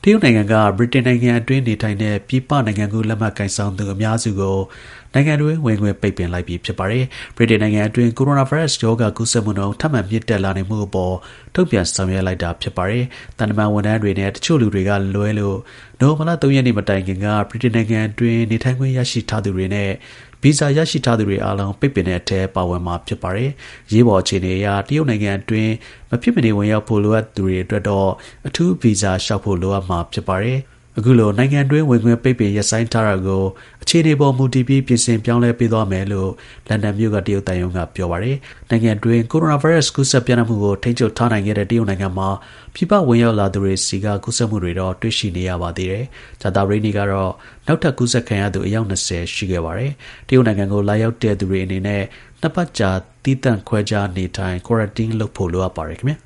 တရုတ်နိုင်ငံက ဗြိတိန်နိုင်ငံအတွင်းနေထိုင်တဲ့ပြည်ပနိုင်ငံကူးလက်မှတ်ကိုင်ဆောင်သူအများစုကိုနိုင်ငံတွင်းဝင်ခွင့်ပိတ်ပင်လိုက်ပြီဖြစ်ပါတယ်။ ဗြိတိန်နိုင်ငံအတွင်း ကိုရိုနာဗိုင်းရပ်စ်ရောဂါကူးစက်မှုနှုန်းထပ်မံမြင့်တက်လာနေမှုအပေါ်ထုတ်ပြန်ဆောင်ရွက်လိုက်တာဖြစ်ပါတယ်။ သံတမန်ဝန်ထမ်းတွေနဲ့တချို့လူတွေကလွဲလို့နိုဝင်ဘာလ 3 ရက်နေ့မတိုင်ခင်ကဗြိတိန်နိုင်ငံအတွင်းနေထိုင်ခွင့်ရရှိထားသူတွေနဲ့ဗီဇာရရှိထားသူတွေအားလုံးပိတ်ပင်တဲ့အထဲပါဝင်မှာဖြစ်ပါတယ်။ အရေးပေါ်အခြေအနေအရတရုတ်နိုင်ငံအတွင်းမဖြစ်မနေဝင်ရောက်ဖို့လိုအပ်သူတွေအတွက်တော့အထူးဗီဇာလျှောက်ဖို့လိုအပ်မှာဖြစ်ပါတယ်။ အခုလိုနိုင်ငံတွင်းဝင်ခွင့်ပိတ်ပင်ရပ်ဆိုင်းထားတာကိုအခြေအနေပေါ်မူတည်ပြီးပြင်ဆင်ပြောင်းလဲပေးသွားမယ်လို့လန်ဒန်မြို့ကတရုတ်သံရုံးကပြောပါတယ်။ နိုင်ငံတွင်းကိုရိုနာဗိုင်းရပ်စ်ကူးစက်ပျံ့နှံ့မှုကိုထိန်းချုပ်ထားနိုင်ခဲ့တဲ့တရုတ်နိုင်ငံမှာပြည်ပဝင်ရောက်လာသူတွေဆီကကူးစက်မှုတွေတော့တွေ့ရှိနေရပါသေးတယ်။ ကြာသပတေးနေ့ကတော့နောက်ထပ်ကူးစက်ခံရသူအယောက် 20 ရှိခဲ့ပါတယ်။ တရုတ်နိုင်ငံကိုလာရောက်တဲ့သူတွေအနေနဲ့2 ပတ်ကြာသီးသန့်ခွဲခြားနေထိုင် quarantine လုပ်ဖို့လိုအပ်ပါတယ်ခင်ဗျာ